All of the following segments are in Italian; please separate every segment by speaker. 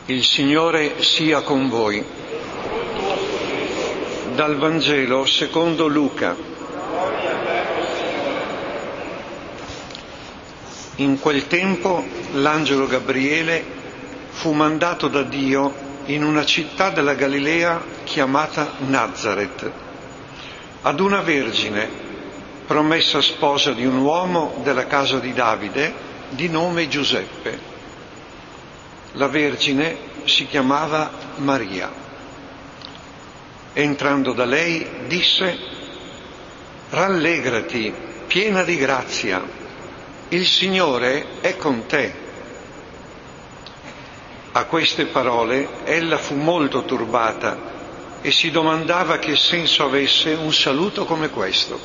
Speaker 1: Il Signore sia con voi. Dal Vangelo secondo Luca. In quel tempo l'angelo Gabriele fu mandato da Dio in una città della Galilea chiamata Nazaret, ad una vergine, promessa sposa di un uomo della casa di Davide, di nome Giuseppe. La Vergine si chiamava Maria. Entrando da lei disse: «Rallegrati, piena di grazia, il Signore è con te». A queste parole ella fu molto turbata e si domandava che senso avesse un saluto come questo.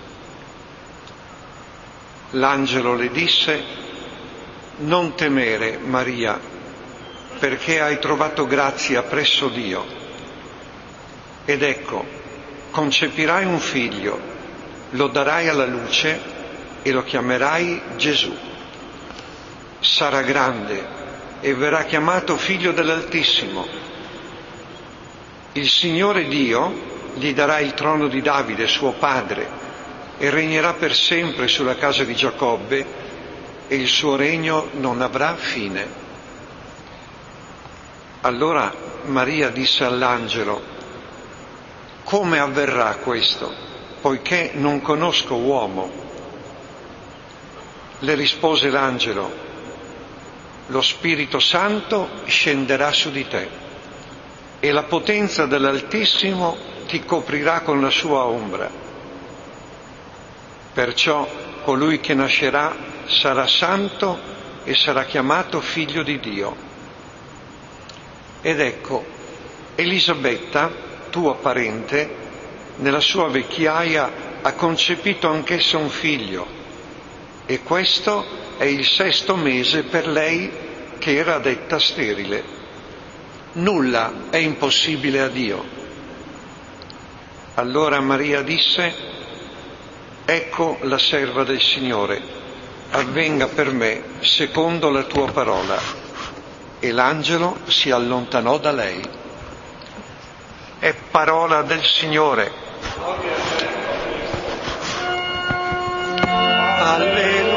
Speaker 1: L'angelo le disse: «Non temere, Maria, perché hai trovato grazia presso Dio. Ed ecco, concepirai un figlio, lo darai alla luce e lo chiamerai Gesù. Sarà grande e verrà chiamato figlio dell'Altissimo. Il Signore Dio gli darà il trono di Davide, suo padre, e regnerà per sempre sulla casa di Giacobbe, e il suo regno non avrà fine». Allora Maria disse all'angelo: «Come avverrà questo, poiché non conosco uomo?» Le rispose l'angelo: «Lo Spirito Santo scenderà su di te e la potenza dell'Altissimo ti coprirà con la sua ombra. Perciò colui che nascerà sarà santo e sarà chiamato figlio di Dio. Ed ecco, Elisabetta, tua parente, nella sua vecchiaia ha concepito anch'essa un figlio, e questo è il 6° mese per lei che era detta sterile. Nulla è impossibile a Dio». Allora Maria disse: «Ecco la serva del Signore, avvenga per me secondo la tua parola». E l'angelo si allontanò da lei. È parola del Signore. Alleluia.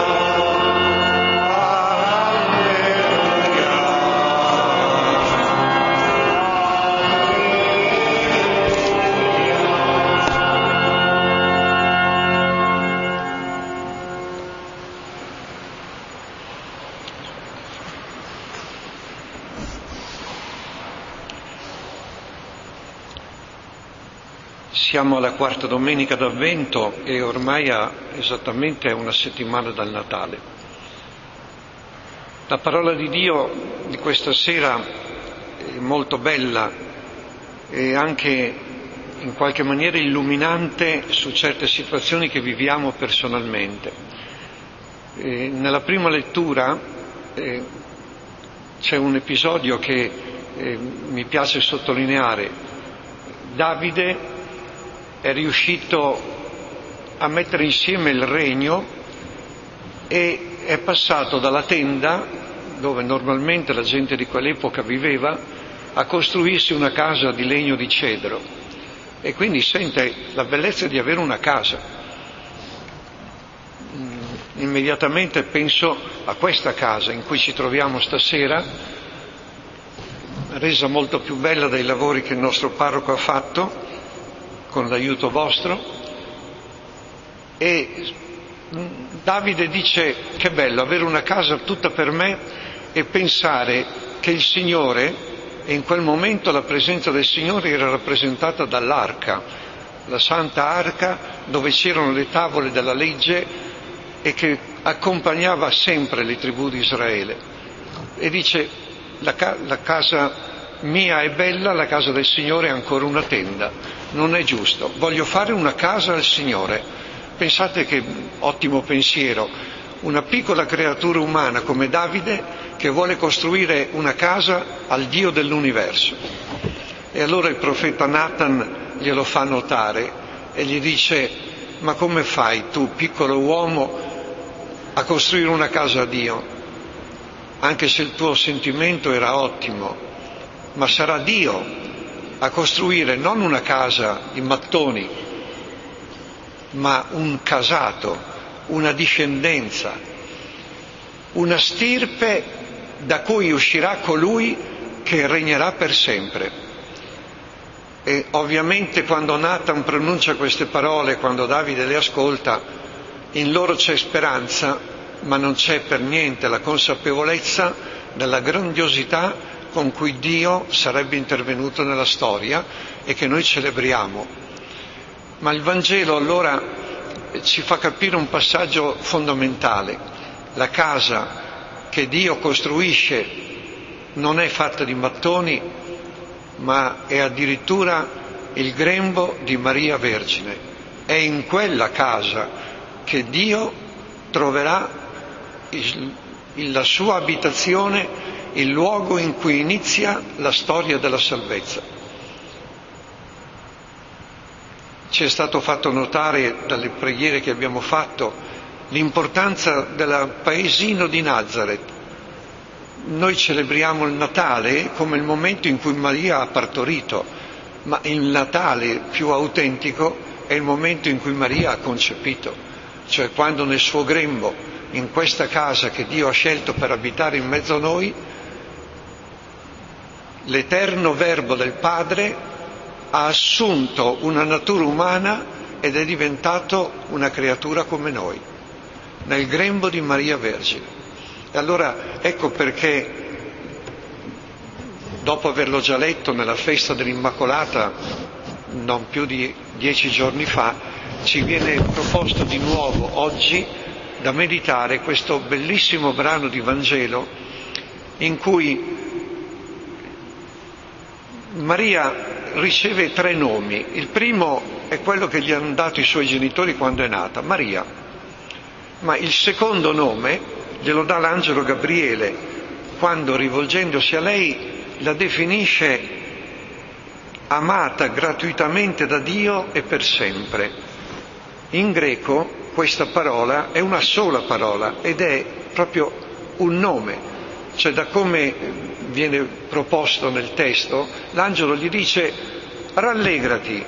Speaker 1: Siamo alla 4ª domenica d'Avvento e ormai esattamente una settimana dal Natale. La parola di Dio di questa sera è molto bella e anche in qualche maniera illuminante su certe situazioni che viviamo personalmente. Nella prima lettura c'è un episodio che mi piace sottolineare. Davide è riuscito a mettere insieme il regno e è passato dalla tenda, dove normalmente la gente di quell'epoca viveva, a costruirsi una casa di legno di cedro, e quindi sente la bellezza di avere una casa. Immediatamente penso a questa casa in cui ci troviamo stasera, resa molto più bella dai lavori che il nostro parroco ha fatto con l'aiuto vostro. E Davide dice: che bello avere una casa tutta per me e pensare che il Signore, e in quel momento la presenza del Signore era rappresentata dall'arca, la Santa Arca, dove c'erano le tavole della legge e che accompagnava sempre le tribù di Israele. E dice: la casa mia è bella, la casa del Signore è ancora una tenda. Non è giusto, voglio fare una casa al Signore. Pensate che ottimo pensiero, una piccola creatura umana come Davide che vuole costruire una casa al Dio dell'universo. E allora il profeta Nathan glielo fa notare e gli dice: ma come fai tu, piccolo uomo, a costruire una casa a Dio? anche se il tuo sentimento era ottimo, ma sarà Dio a costruire non una casa di mattoni, ma un casato, una discendenza, una stirpe da cui uscirà colui che regnerà per sempre. E ovviamente quando Nathan pronuncia queste parole, quando Davide le ascolta, in loro c'è speranza, ma non c'è per niente la consapevolezza della grandiosità con cui Dio sarebbe intervenuto nella storia e che noi celebriamo. Ma il Vangelo allora ci fa capire un passaggio fondamentale. La casa che Dio costruisce non è fatta di mattoni, ma è addirittura il grembo di Maria Vergine. È in quella casa che Dio troverà la sua abitazione, il luogo in cui inizia la storia della salvezza. Ci è stato fatto notare dalle preghiere che abbiamo fatto l'importanza del paesino di Nazareth. Noi celebriamo il Natale come il momento in cui Maria ha partorito, ma il Natale più autentico è il momento in cui Maria ha concepito, cioè quando nel suo grembo, in questa casa che Dio ha scelto per abitare in mezzo a noi, l'eterno Verbo del Padre ha assunto una natura umana ed è diventato una creatura come noi, nel grembo di Maria Vergine. E allora ecco perché, dopo averlo già letto nella festa dell'Immacolata, non più di 10 giorni fa, ci viene proposto di nuovo oggi da meditare questo bellissimo brano di Vangelo in cui Maria riceve 3 nomi. Il primo è quello che gli hanno dato i suoi genitori quando è nata, Maria. Ma il secondo nome glielo dà l'angelo Gabriele, quando rivolgendosi a lei la definisce amata gratuitamente da Dio e per sempre. In greco questa parola è una sola parola ed è proprio un nome, cioè da come viene proposto nel testo, l'angelo gli dice rallegrati,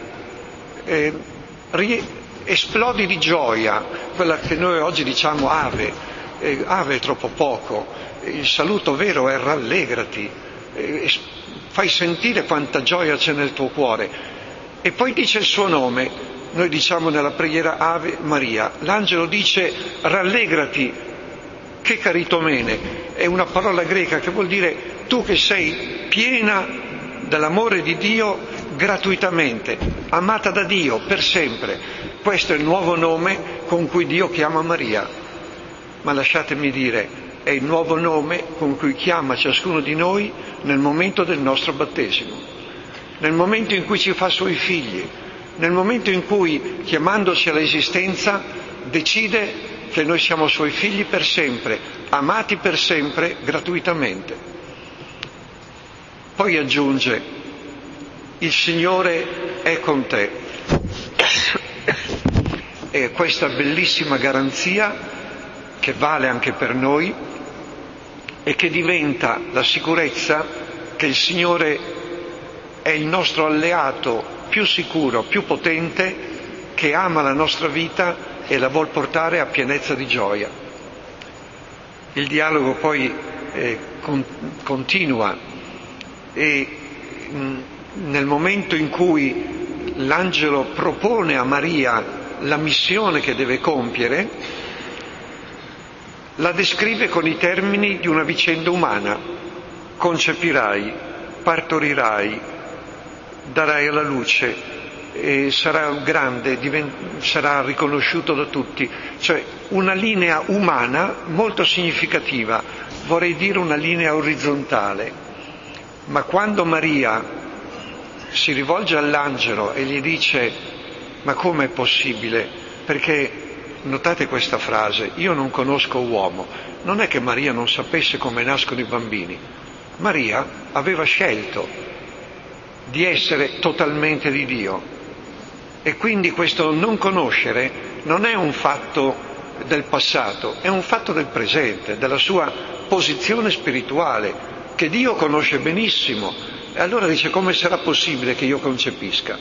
Speaker 1: esplodi di gioia, quella che noi oggi diciamo ave. Ave è troppo poco, il saluto vero è rallegrati, fai sentire quanta gioia c'è nel tuo cuore. E poi dice il suo nome, noi diciamo nella preghiera Ave Maria, l'angelo dice rallegrati, che caritomene, è una parola greca che vuol dire tu che sei piena dell'amore di Dio gratuitamente, amata da Dio per sempre. Questo è il nuovo nome con cui Dio chiama Maria. Ma lasciatemi dire, è il nuovo nome con cui chiama ciascuno di noi nel momento del nostro battesimo, nel momento in cui ci fa suoi figli, nel momento in cui, chiamandoci all'esistenza, decide che noi siamo suoi figli per sempre, amati per sempre, gratuitamente. Poi aggiunge, il Signore è con te. E questa bellissima garanzia che vale anche per noi e che diventa la sicurezza che il Signore è il nostro alleato più sicuro, più potente, che ama la nostra vita e la vuol portare a pienezza di gioia. Il dialogo poi continua e nel momento in cui l'angelo propone a Maria la missione che deve compiere, la descrive con i termini di una vicenda umana. Concepirai, partorirai, darai alla luce, e sarà grande, sarà riconosciuto da tutti. Cioè una linea umana molto significativa, vorrei dire una linea orizzontale. Ma quando Maria si rivolge all'angelo e gli dice ma com'è possibile? Perché notate questa frase, io non conosco uomo. Non è che Maria non sapesse come nascono i bambini. Maria aveva scelto di essere totalmente di Dio. E quindi questo non conoscere non è un fatto del passato, è un fatto del presente, della sua posizione spirituale, che Dio conosce benissimo. E allora dice: come sarà possibile che io concepisca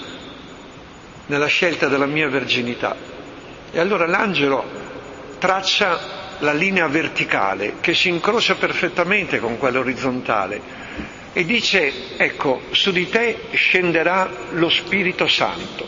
Speaker 1: nella scelta della mia verginità? E allora l'angelo traccia la linea verticale che si incrocia perfettamente con quella orizzontale e dice: ecco, su di te scenderà lo Spirito Santo,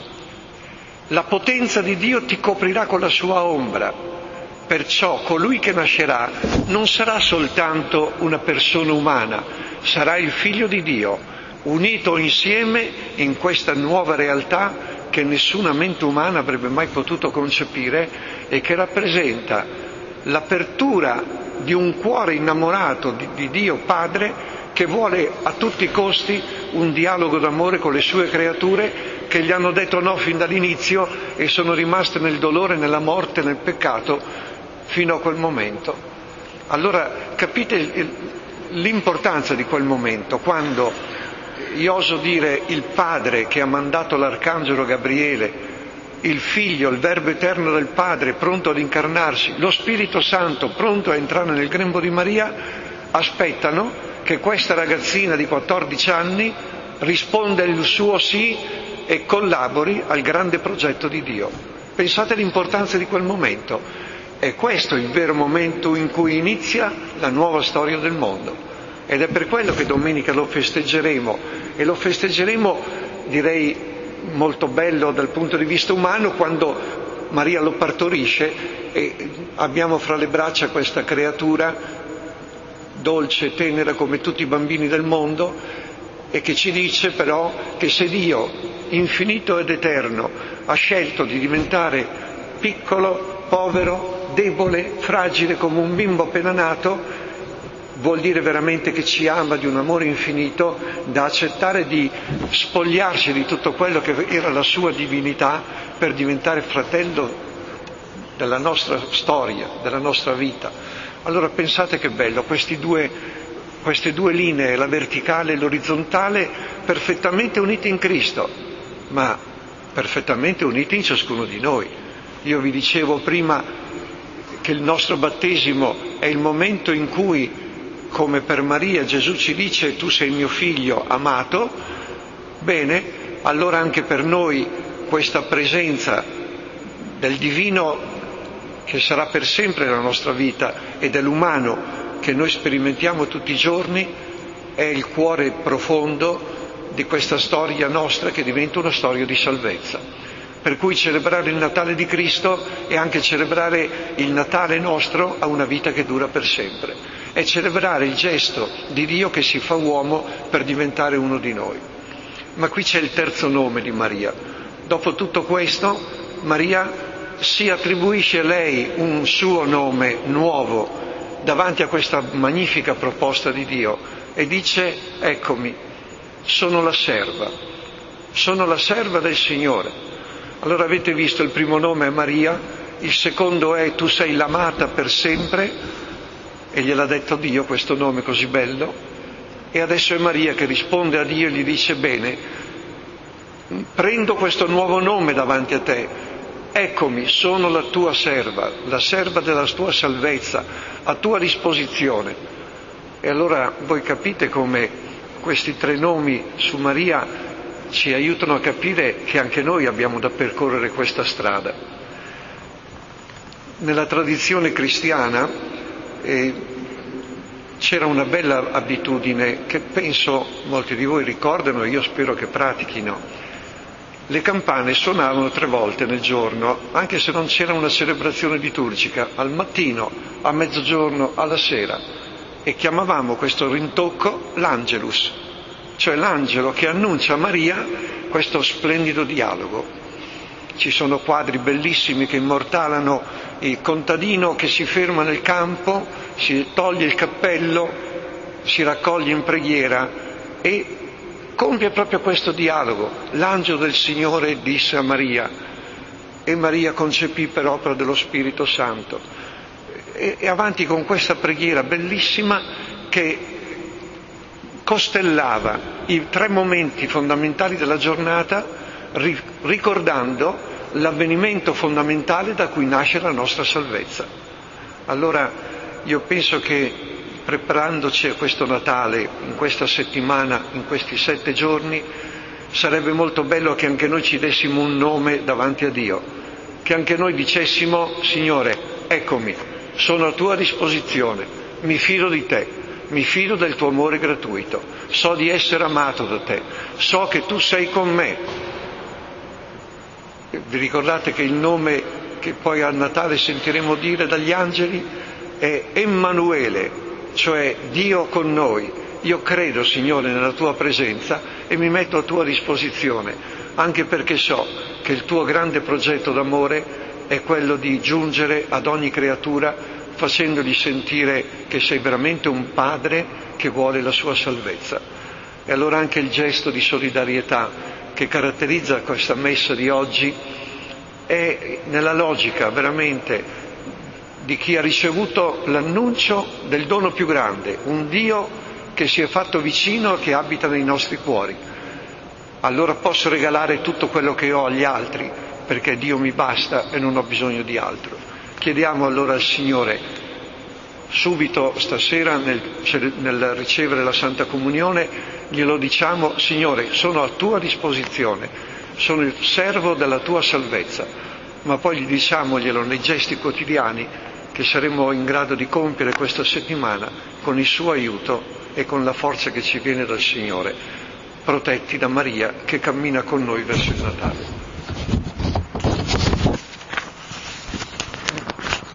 Speaker 1: la potenza di Dio ti coprirà con la sua ombra. Perciò colui che nascerà non sarà soltanto una persona umana, sarà il Figlio di Dio, unito insieme in questa nuova realtà che nessuna mente umana avrebbe mai potuto concepire e che rappresenta l'apertura di un cuore innamorato di Dio Padre, che vuole a tutti i costi un dialogo d'amore con le sue creature, che gli hanno detto no fin dall'inizio e sono rimaste nel dolore, nella morte, nel peccato fino a quel momento. Allora capite l'importanza di quel momento, quando io oso dire il Padre che ha mandato l'Arcangelo Gabriele, il Figlio, il Verbo eterno del Padre, pronto ad incarnarsi, lo Spirito Santo pronto a entrare nel grembo di Maria, aspettano che questa ragazzina di 14 anni risponda il suo sì e collabori al grande progetto di Dio. Pensate all'importanza di quel momento. E questo è il vero momento in cui inizia la nuova storia del mondo. Ed è per quello che domenica lo festeggeremo. E lo festeggeremo, direi, molto bello dal punto di vista umano, quando Maria lo partorisce e abbiamo fra le braccia questa creatura dolce e tenera come tutti i bambini del mondo, e che ci dice però che se Dio, infinito ed eterno, ha scelto di diventare piccolo, povero, debole, fragile come un bimbo appena nato, vuol dire veramente che ci ama di un amore infinito, da accettare di spogliarsi di tutto quello che era la sua divinità per diventare fratello della nostra storia, della nostra vita. Allora pensate che bello, queste due linee, la verticale e l'orizzontale, perfettamente unite in Cristo, ma perfettamente unite in ciascuno di noi. Io vi dicevo prima che il nostro battesimo è il momento in cui, come per Maria, Gesù ci dice: tu sei il mio figlio amato. Bene, allora anche per noi questa presenza del divino, che sarà per sempre la nostra vita, e dell'umano che noi sperimentiamo tutti i giorni, è il cuore profondo di questa storia nostra, che diventa una storia di salvezza. Per cui celebrare il Natale di Cristo è anche celebrare il Natale nostro a una vita che dura per sempre. È celebrare il gesto di Dio che si fa uomo per diventare uno di noi. Ma qui c'è il terzo nome di Maria. Dopo tutto questo, Maria si attribuisce a lei un suo nome nuovo davanti a questa magnifica proposta di Dio e dice: eccomi, sono la serva del Signore. Allora avete visto, il primo nome è Maria, il secondo è tu sei l'amata per sempre, e gliel'ha detto Dio questo nome così bello, e adesso è Maria che risponde a Dio e gli dice: bene, prendo questo nuovo nome davanti a te, eccomi, sono la tua serva, la serva della tua salvezza, a tua disposizione. E allora voi capite come questi tre nomi su Maria ci aiutano a capire che anche noi abbiamo da percorrere questa strada. Nella tradizione cristiana c'era una bella abitudine che penso molti di voi ricordano e io spero che pratichino. Le campane suonavano 3 volte nel giorno, anche se non c'era una celebrazione liturgica, al mattino, a mezzogiorno, alla sera, e chiamavamo questo rintocco l'Angelus, cioè l'angelo che annuncia a Maria questo splendido dialogo. Ci sono quadri bellissimi che immortalano il contadino che si ferma nel campo, si toglie il cappello, si raccoglie in preghiera e compie proprio questo dialogo. L'angelo del Signore disse a Maria, e Maria concepì per opera dello Spirito Santo. E avanti con questa preghiera bellissima che costellava i 3 momenti fondamentali della giornata, ricordando l'avvenimento fondamentale da cui nasce la nostra salvezza. Allora io penso che preparandoci a questo Natale, in questa settimana, in questi 7 giorni, sarebbe molto bello che anche noi ci dessimo un nome davanti a Dio, che anche noi dicessimo: Signore, eccomi, sono a tua disposizione, mi fido di te, mi fido del tuo amore gratuito, so di essere amato da te, so che tu sei con me. Vi ricordate che il nome che poi a Natale sentiremo dire dagli angeli è Emanuele, cioè Dio con noi. Io credo, Signore, nella tua presenza e mi metto a tua disposizione, anche perché so che il tuo grande progetto d'amore è quello di giungere ad ogni creatura facendogli sentire che sei veramente un padre che vuole la sua salvezza. E allora anche il gesto di solidarietà che caratterizza questa messa di oggi è nella logica veramente di chi ha ricevuto l'annuncio del dono più grande, un Dio che si è fatto vicino e che abita nei nostri cuori. Allora posso regalare tutto quello che ho agli altri, perché Dio mi basta e non ho bisogno di altro. Chiediamo allora al Signore, subito stasera nel ricevere la Santa Comunione, glielo diciamo: Signore, sono a tua disposizione, sono il servo della tua salvezza, ma poi gli diciamoglielo nei gesti quotidiani che saremo in grado di compiere questa settimana con il suo aiuto e con la forza che ci viene dal Signore, protetti da Maria che cammina con noi verso il Natale.